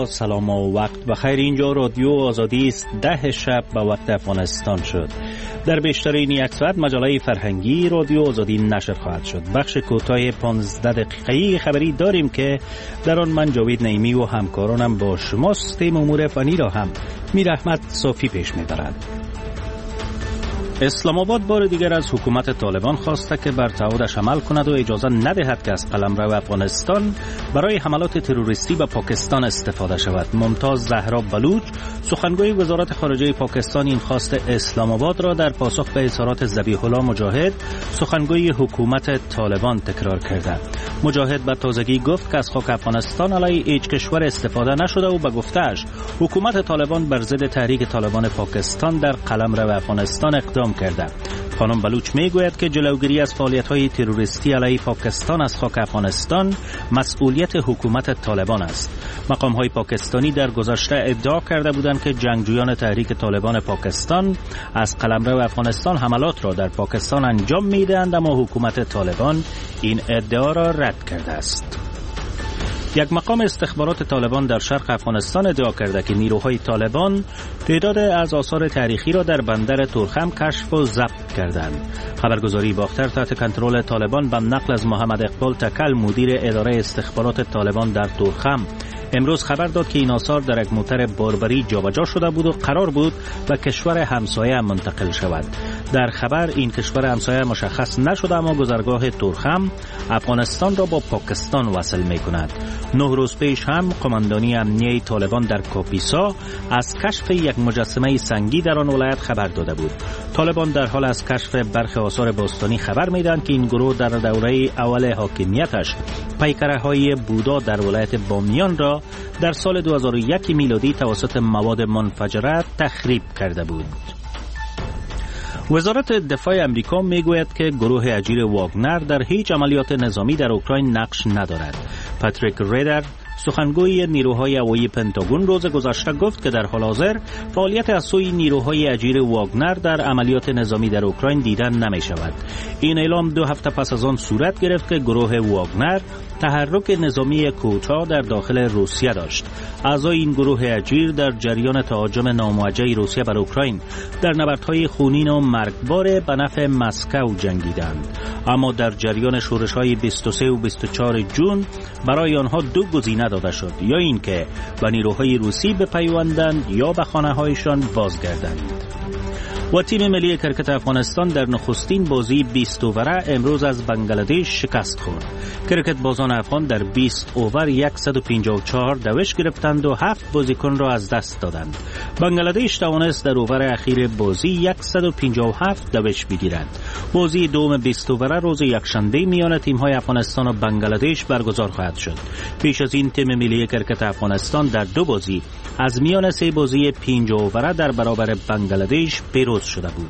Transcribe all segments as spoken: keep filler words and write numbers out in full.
با سلام و وقت بخیر. اینجا رادیو آزادی است. ده شب به وقت افغانستان شد. در بیشتر این یک ساعت مجله فرهنگی رادیو آزادی نشر خواهد شد. بخش کوتاه پانزده دقیقه‌ای خبری داریم که در آن من جاوید نعیمی و همکارانم با شماست. تیم امور فنی را هم میر احمد صافی پیش می‌برد. اسلام آباد بار دیگر از حکومت طالبان خواسته که بر تعهدش عمل کند و اجازه ندهد که از قلمرو افغانستان برای حملات تروریستی به پاکستان استفاده شود. ممتاز زهرا بلوچ، سخنگوی وزارت خارجه پاکستان، این خواست اسلام آباد را در پاسخ به اظهارات ذبیح الله مجاهد، سخنگوی حکومت طالبان، تکرار کرده. مجاهد به تازگی گفت که از خاک افغانستان علیه هیچ کشور استفاده نشده و به گفته‌اش حکومت طالبان بر ضد تحریک طالبان پاکستان در قلمرو افغانستان اقدام کرده. خانم بلوچ میگوید که جلوگیری از فعالیت‌های تروریستی علیه پاکستان از خاک افغانستان مسئولیت حکومت طالبان است. مقام‌های پاکستانی در گذشته ادعا کرده بودند که جنگجویان تحریک طالبان پاکستان از قلمرو افغانستان حملات را در پاکستان انجام می‌دهند، اما حکومت طالبان این ادعا را رد کرده است. یک مقام استخبارات طالبان در شرق افغانستان ادعا کرده که نیروهای طالبان تعداد از آثار تاریخی را در بندر تورخم کشف و ضبط کردند. خبرگزاری باختر تحت کنترل طالبان به نقل از محمد اقبال تکل، مدیر اداره استخبارات طالبان در تورخم، امروز خبر داد که این آثار در یک موتر باربری جابجا شده بود و قرار بود به کشور همسایه منتقل شود. در خبر این کشور همسایه مشخص نشده، اما گذرگاه تورخم افغانستان را با پاکستان وصل می کند. نه روز پیش هم قماندانی امنیه طالبان در کاپیسا از کشف یک مجسمه سنگی در آن ولایت خبر داده بود. طالبان در حال از کشف برخی آثار باستانی خبر میدهند که این گروه در دوره اول حاکمیتش پیکره‌های بودا در ولایت بامیان را در سال دو هزار و یک میلادی توسط مواد منفجره تخریب کرده بود. وزارت دفاع امریکا میگوید که گروه اجیر واگنر در هیچ عملیات نظامی در اوکراین نقش ندارد. پاتریک ریدر، سخنگوی نیروهای هوایی پنتاگون، روز گذشته گفت که در حال حاضر فعالیت از سوی نیروهای اجیر واگنر در عملیات نظامی در اوکراین دیدن نمی شود. این اعلام دو هفته پس از آن صورت گرفت که گروه واگنر تحرک نظامی کوتاه در داخل روسیه داشت. اعضای این گروه اجیر در جریان تهاجم ناموجه روسیه بر اوکراین در نبردهای خونین و مرگبار به نفع مسکو جنگیدند، اما در جریان شورش‌های بیست و سه و بیست و چهار جون برای آنها دو گزینه داده شد: یا اینکه به نیروهای روسی بپیوندند یا به خانه‌هایشان بازگردند. و تیم ملی کرکت افغانستان در نخستین بازی بیست اووره امروز از بنگلادش شکست خورد. کرکت بازان افغان در بیست اوور صد و پنجاه و چهار دوش گرفتند و هفت بازیکن را از دست دادند. بنگلادش توانست در اوور اخیر بازی صد و پنجاه و هفت دوش بگیرد. بازی دوم بیست اووره روز یکشنبه میان تیم‌های افغانستان و بنگلادش برگزار خواهد شد. پیش از این تیم ملی کرکت افغانستان در دو بازی از میان سه بازی پنجاه اووره در برابر بنگلادش پیروز شده بود.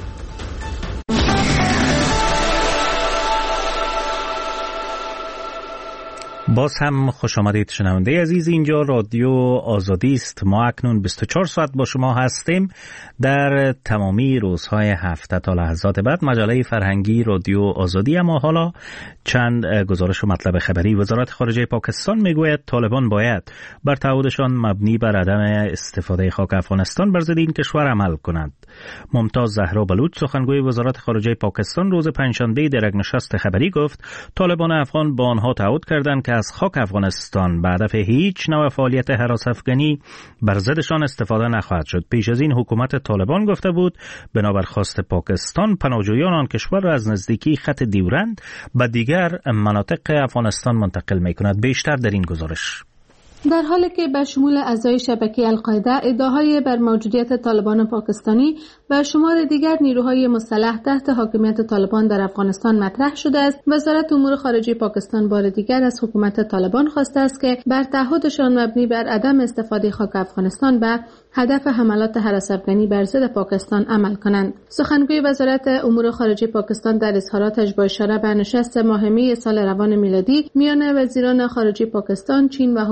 باز هم خوش آمدید شنونده عزیز. اینجا رادیو آزادی است. ما اکنون بیست و چهار ساعت با شما هستیم در تمامی روزهای هفته تا لحظات بعد. مجله فرهنگی رادیو آزادی. اما حالا چند گزارش و مطلب خبری. وزارت خارجه پاکستان میگوید طالبان باید بر تعهدشان مبنی بر عدم استفاده خاک افغانستان بر ضد این کشور عمل کنند. ممتاز زهرا بلوچ، سخنگوی وزارت خارجه پاکستان، روز پنجشنبه در یک نشست خبری گفت طالبان افغان با آنها تعهد کردند که از خاک افغانستان به هدف هیچ نوع فعالیت هراس افغانی بر ضدشان استفاده نخواهد شد. پیش از این حکومت طالبان گفته بود بنابر خواست پاکستان پناهجویان آن کشور را از نزدیکی خط دیورند به دیگر مناطق افغانستان منتقل می‌کند. بیشتر در این گزارش. در حالی که به شمول اعضای شبکه القاعده ادعاهای بر موجودیت طالبان پاکستانی و شمار دیگر نیروهای مسلح تحت حاکمیت طالبان در افغانستان مطرح شده است، وزارت امور خارجه پاکستان بار دیگر از حکومت طالبان خواسته است که بر تعهدشان مبنی بر عدم استفاده خاک افغانستان به هدف حملات هراس افغانی بر ضد پاکستان عمل کنند. سخنگوی وزارت امور خارجه پاکستان در اظهاراتش با اشاره به نشست ماه می سال روان میلادی میان وزیران خارجه پاکستان، چین و حکومت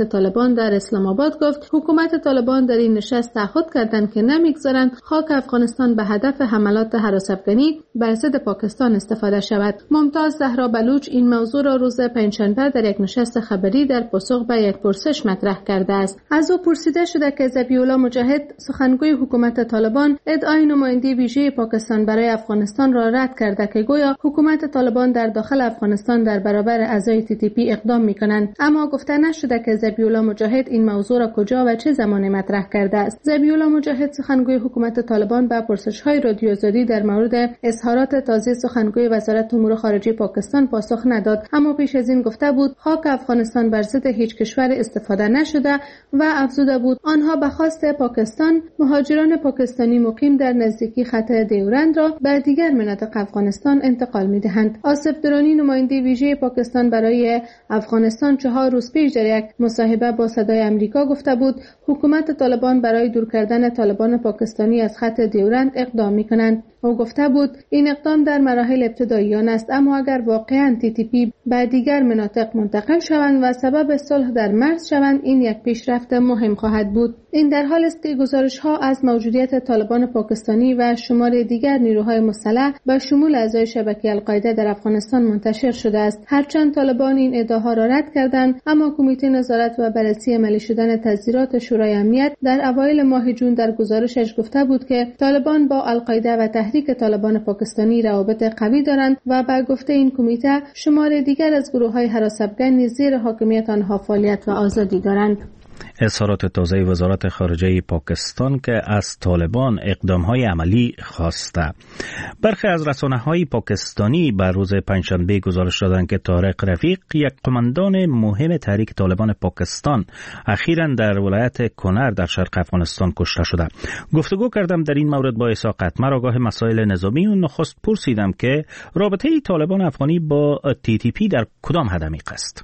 طالبان در اسلام آباد گفت حکومت طالبان در این نشست تعهد کردند که نمیگذارند خاک افغانستان به هدف حملات هراس‌افکنی بر ضد پاکستان استفاده شود. ممتاز زهرا بلوچ این موضوع را روز پنجشنبه در یک نشست خبری در پاسخ به یک پرسش مطرح کرده است. از او پرسیده شده که ذبیح الله مجاهد سخنگوی حکومت طالبان ادعای نماینده ویژه پاکستان برای افغانستان را رد کرده که گویا حکومت طالبان در داخل افغانستان در برابر اعضای تی تی پی اقدام می‌کنند، اما گفته نشده که ذبیح الله مجاهد این موضوع را کجا و چه زمانی مطرح کرده است. ذبیح الله مجاهد سخنگوی حکومت طالبان به پرسش‌های رادیو آزادی در مورد اظهارات تازه سخنگوی وزارت امور خارجه پاکستان پاسخ نداد، اما پیش از این گفته بود خاک افغانستان بر ضد هیچ کشور استفاده نشده و افزوده بود آنها به خواست پاکستان مهاجران پاکستانی مقیم در نزدیکی خط دیورند را به دیگر مناطق افغانستان انتقال می‌دهند. آصف درانی نماینده ویژه پاکستان برای افغانستان چهار روز پیش در یک مصاحبه با صدای آمریکا گفته بود حکومت طالبان برای دور کردن طالبان پاکستانی از خط دیورند اقدام می‌کنند. او گفته بود این اقدام در مراحل ابتدایی آن است، اما اگر واقعاً تی تی پی به دیگر مناطق منتقل شوند و سبب صلح در مرز شوند این یک پیشرفت مهم خواهد بود. این در حال است که گزارش‌ها از موجودیت طالبان پاکستانی و شمار دیگر نیروهای مسلح به شمول اعضای شبکه القاعده در افغانستان منتشر شده است. هرچند طالبان این ادعاها را رد کردند، اما کمیته نظارت و بررسی عملی شدن تذیرات شورای امنیت در اوایل ماه جون در گزارشش گفته بود که طالبان با القاعده و تحریک طالبان پاکستانی روابط قوی دارند و به گفته این کمیته شمار دیگر از گروه‌های هراس‌افکن زیر حاکمیت آنها فعالیت و آزادی دارند. اظهارات تازه وزارت خارجه پاکستان که از طالبان اقدام‌های عملی خواسته. برخی از رسانه‌های پاکستانی بر روز پنجشنبه گزارش دادند که طارق رفیق یک قماندان مهم تحریک طالبان پاکستان اخیراً در ولایت کنر در شرق افغانستان کشته شده. گفتگو کردم در این مورد با عیسی قطمر آگاه مسائل نظامی و نخست پرسیدم که رابطه طالبان افغانی با تی تی پی در کدام حد عمیق است.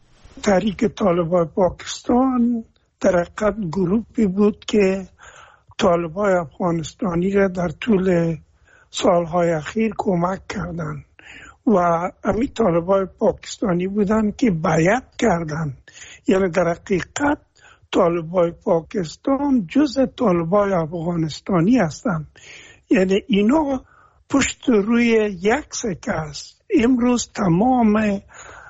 تحریک طالبان پاکستان در حقیقت گروهی بود که طالبان افغانستانی را در طول سالهای اخیر کمک کردند و همین طالبان پاکستانی بودند که بیعت کردند. یعنی در حقیقت طالبان پاکستان جزء طالبان افغانستانی هستند. یعنی اینا پشت روی یک سکه است. امروز تمام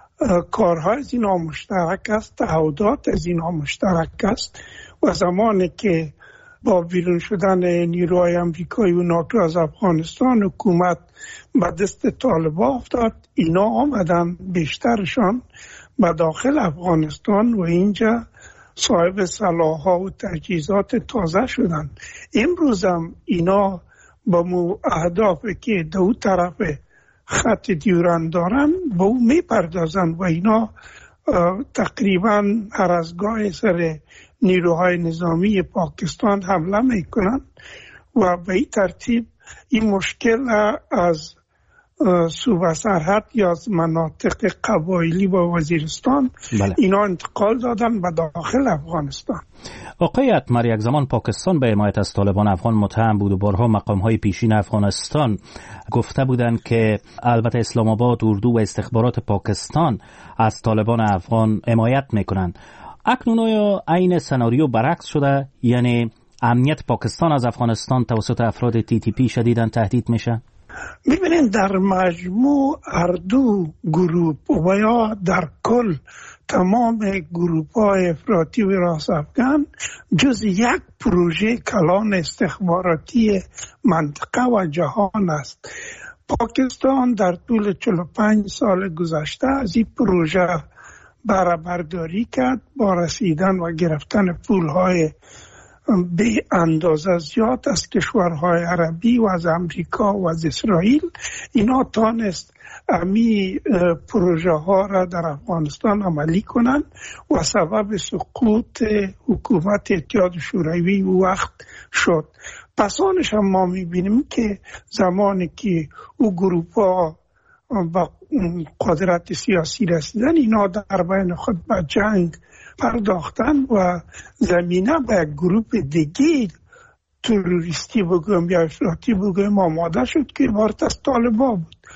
کارهای از اینا مشترک است، تعهدات از اینا مشترک است و زمانی که با بیرون شدن نیروهای امریکایی و ناتو از افغانستان حکومت به دست طالبان افتاد، اینا آمدن بیشترشان به داخل افغانستان و اینجا صاحب سلاح‌ها و تجهیزات تازه شدن. امروز هم اینا با مو اهدافی که دو طرف خط دیورند دارن با او می پردازن و اینا تقریبا هر از گاه سر نیروهای نظامی پاکستان حمله می کنن و به این ترتیب این مشکل از صوبه سرحد یا از مناطق قبایلی با وزیرستان بله. اینا انتقال دادن به داخل افغانستان. آقای اتمر، یک زمان پاکستان به حمایت از طالبان افغان متهم بود و بارها مقام‌های پیشین افغانستان گفته بودند که البته اسلام آباد، اردو و استخبارات پاکستان از طالبان افغان حمایت میکنند. اکنون آیا عین سناریو برعکس شده؟ یعنی امنیت پاکستان از افغانستان توسط افراد تی تی پی شدیداً تهدید میشه؟ میبینید در مجموع هر دو گروه و یا در کل تمام گروه های افراطی و راست افغان جز یک پروژه کلان استخباراتی منطقه و جهان است. پاکستان در طول چهل و پنج سال گذشته از این پروژه بهره برداری کرد با رسیدن و گرفتن پولهای به اندازه زیاد از کشورهای عربی و از امریکا و از اسرائیل. اینا تانست امی پروژه ها را در افغانستان عملی کنند و سبب سقوط حکومت اتحاد شوروی وقت شد. پس آنش هم ما میبینیم که زمانی که او گروپ ها با قدرت سیاسی رسیدن، اینا در بین خود به جنگ پرداختن و زمینه به گروپ دیگه تروریستی بگویم یا افراطی بگویم آماده شد که عبارت از طالبان بود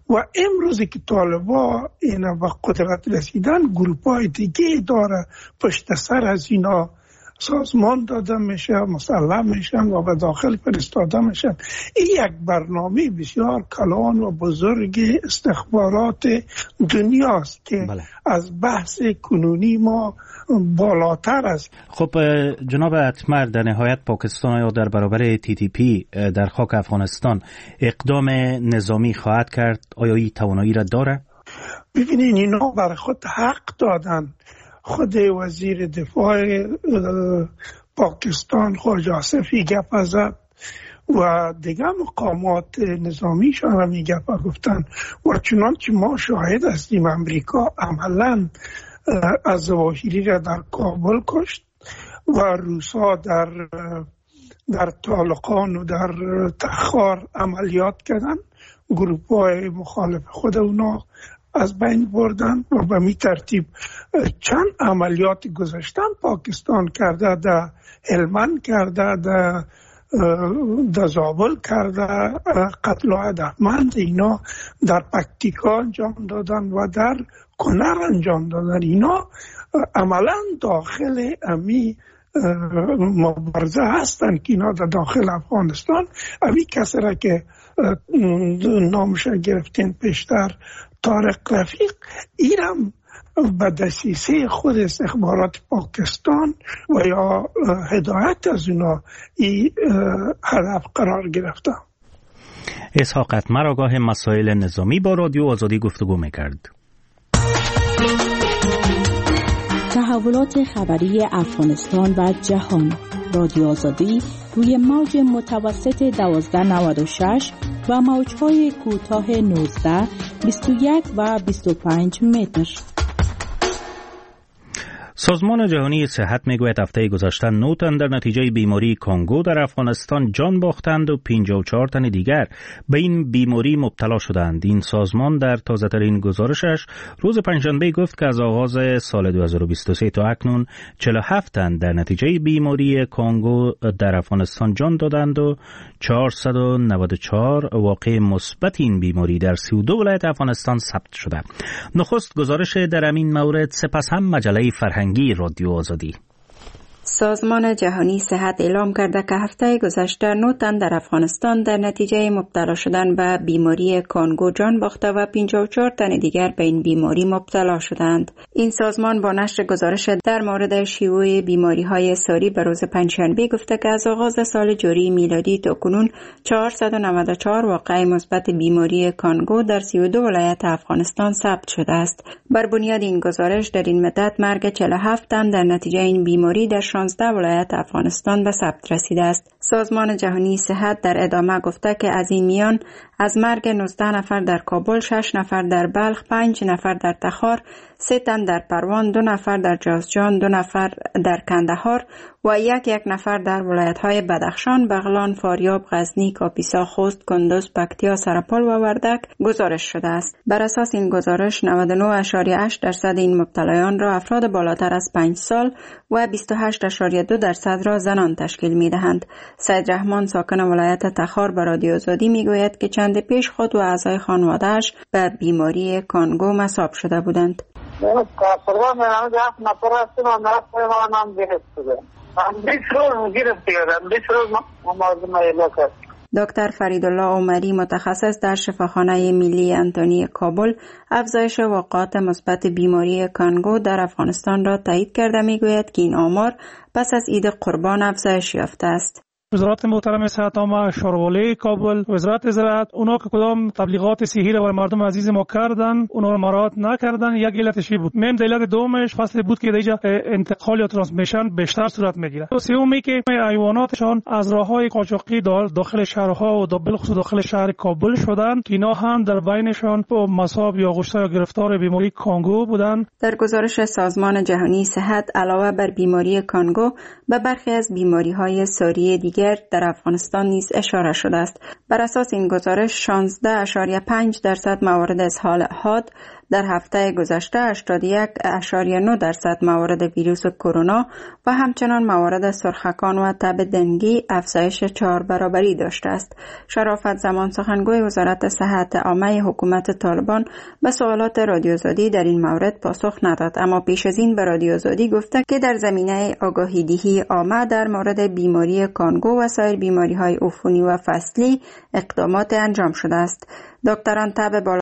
و امروزی که طالبا اینا به قدرت رسیدن، گروپ های دیگه داره پشت سر از اینا سازمان داده میشه، مسلح میشن و به داخل فرستاده میشن. این یک برنامه بسیار کلان و بزرگ استخبارات دنیاست که بله. از بحث کنونی ما بالاتر است. خب جناب اتمر، در نهایت پاکستان یا در برابر تی تی پی در خاک افغانستان اقدام نظامی خواهد کرد؟ آیا این توانایی را داره؟ ببینین اینا برای خود حق دادن. خود وزیر دفاع پاکستان خواجه آصفی گپ زد و دیگه مقامات نظامیشان هم گپ گفتن و چنانچه ما شاهد هستیم امریکا عملاً از ظواهری را در کابل کشت و روسا در در طالقان و در تخار عملیات کردن، گروپ های مخالف خود اونا از بین بردن و به می ترتیب چند عملیات گذاشتن پاکستان کرده، در هلمند کرده، در در زابل کرده، قتل و هدفمند اینا در پکتیکا انجام دادن و در کنر انجام دادن. اینا عملا داخل امی مبارزه هستن که اینا در داخل افغانستان امی کسی را که نامش گرفتین پیشتر طارق رفیق، اینم به دسیسه خود استخبارات پاکستان و یا هدایت از اونا این هدف قرار گرفته. اسحاق اتمر آگاه مسائل نظامی با رادیو آزادی گفتگو میکرد. تحولات خبری افغانستان و جهان، رادیو آزادی روی موج متوسط دوازده نود و شش و موج‌های کوتاه نوزده، بیست و یک و بیست و پنج متر. سازمان جهانی صحت میگوید هفته گذشته نه تن در نتیجه بیماری کانگو در افغانستان جان باختند و پنجاه و چهار تن دیگر به این بیماری مبتلا شدند. این سازمان در تازه‌ترین گزارشش روز پنجشنبه گفت که از آغاز سال دو هزار و بیست و سه تا اکنون چهل و هفت تن در نتیجه بیماری کانگو در افغانستان جان دادند و چهارصد و نود و چهار واقع مثبت این بیماری در سی و دو ولایت افغانستان ثبت شده. نخست گزارش در این مورد، سپس هم مجله فرهنگی رادیو آزادی. سازمان جهانی صحت اعلام کرده که هفته گذشته نه تن در افغانستان در نتیجه مبتلا شدن به بیماری کانگو جان باخته و پنجاه و چهار تن دیگر به این بیماری مبتلا شدند. این سازمان با نشر گزارش در مورد شیوع بیماری‌های ساری به روز پنجشنبه گفته که از آغاز سال جاری میلادی تا کنون چهارصد و نود و چهار واقعه مثبت بیماری کانگو در سی و دو ولایت افغانستان ثبت شده است. بر بنیاد این گزارش در این مدت مرگ چهل و هفت تن در نتیجه این بیماری در شانزده ولایت افغانستان به ثبت رسیده است. سازمان جهانی صحت در ادامه گفته که از این میان از مرگ نوزده نفر در کابل، شش نفر در بلخ، پنج نفر در تخار، سه تن در پروان، دو نفر در جازجان، دو نفر در کندهار و یک یک نفر در ولایت‌های بدخشان، بغلان، فاریاب، غزنی، کاپیسا، خوست، کندوز، پکتیا، سرپل و وردک گزارش شده است. بر اساس این گزارش نود و نه و هشت درصد این مبتلایان را افراد بالاتر از پنج سال و بیست و هشت و دو درصد را زنان تشکیل می‌دهند. سید رحمان ساکن ولایت تخار به رادیو آزادی می‌گوید که چند پیش خود و اعضای خانواده‌اش به بیماری کانگو مصاب شده بودند. دکتر فریدالله عمری متخصص در شفاخانه ملی انتونی کابل افزایش واقعات مثبت بیماری کانگو در افغانستان را تایید کرده میگوید که این آمار پس از عید قربان افزایش یافته است. وزارت محترم صحت عامه، شاروالی کابل، وزارت زراعت، اونا که کدام تبلیغات صحی را برای مردم عزیز ما کردن، اونا را مراعات نکردن. یک علتش بود. مهم دلیل دومش فصل بود که دیگه انتقال یا ترانسمیشن بیشتر صورت میگیره. سومی که حیواناتشان از راههای قاچاقی داخل شهرها و بالخصوص داخل شهر کابل شدن که اینا هم در بینشان با مصاب یا گشته یا گرفتار بیماری کانگو بودن. در گزارش سازمان جهانی صحت علاوه بر بیماری کانگو به برخی از بیماری‌های ساری دیگر در افغانستان نیز اشاره شده است. بر اساس این گزارش شانزده و پنج درصد موارد اسهال حاد در هفته گذشته هشتاد و یک اشاریه نه درصد موارد ویروس کرونا و همچنان موارد سرخکان و تب دنگی افزایش چهار برابری داشته است. شرافت زمان سخنگوی وزارت صحت عامه حکومت طالبان به سوالات رادیو آزادی در این مورد پاسخ نداد، اما پیش از این به رادیو آزادی گفته که در زمینه آگاهی دهی عامه در مورد بیماری کانگو و سایر بیماری‌های عفونی و فصلی اقدامات انجام شده است. دکتران تب بالا